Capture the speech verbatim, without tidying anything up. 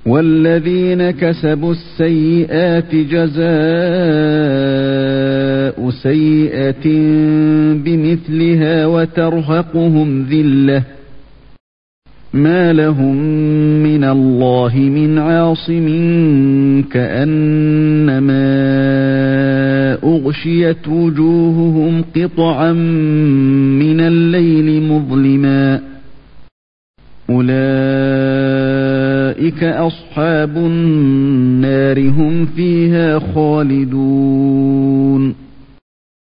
والذين كسبوا السيئات جزاء سيئة بمثلها وترهقهم ذلة ما لهم من الله من عاصم كأنما أغشيت وجوههم قطعا من الليل مظلما أولئك أصحاب النار هم فيها خالدون